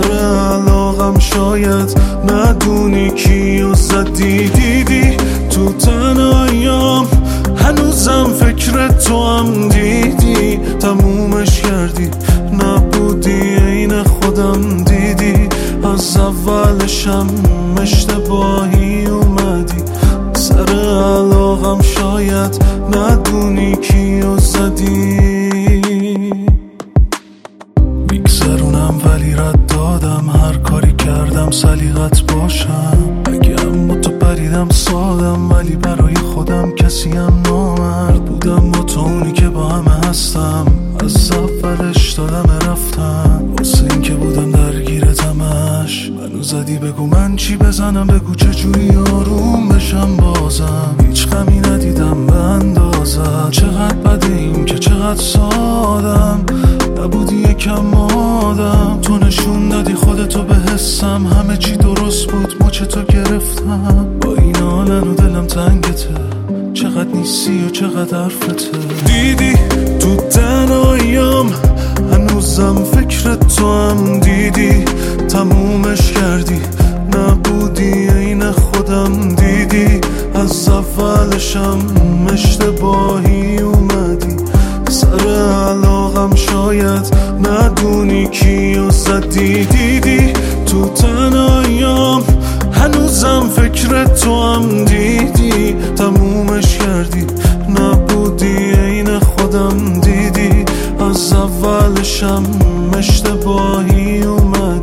سر علاقم شاید ندونی کیو زدی. دیدی تو تنهاییام هنوزم فکر تو هم، دیدی تمومش کردی نبودی عین خودم. دیدی از اولشم اشتباهی اومدی. سر علاقم شاید ندونی کیو زدی. میگذرونم ولی رد دادم، هر کاری کردم سلیقت باشم. اگه اما تو پریدم سادم، ولی برای خودم کسیم نامرد بودم. با تو اونی که با همه هستم، از اولش دادم رفتم. واسه این که بودم درگیرتمش منو زدی. بگو من چی بزنم، بگو چجوری آروم بشم. بازم هیچ غمی ندیدم به اندازت. چقدر بده این که چقدر سادم، نبودی یکم آدم. تو نشون دادی خودتو به حسم، همه چی درست بود مچ تو گرفتم. با این حالن و دلم تنگته، چقدر نیستی و چقدر حرفته. دیدی تو تنهاییام هنوزم فکر تو هم، دیدی تمومش کردی نبودی عین خودم. دیدی از اولشم اشتباهی اومدی. سر علاقم شاید ندونی کیو زدی. دیدی تو تنهاییام هنوزم فکر تو هم، دیدی تمومش کردی نبودی عین خودم. دیدی از اولشم اشتباهی اومدی.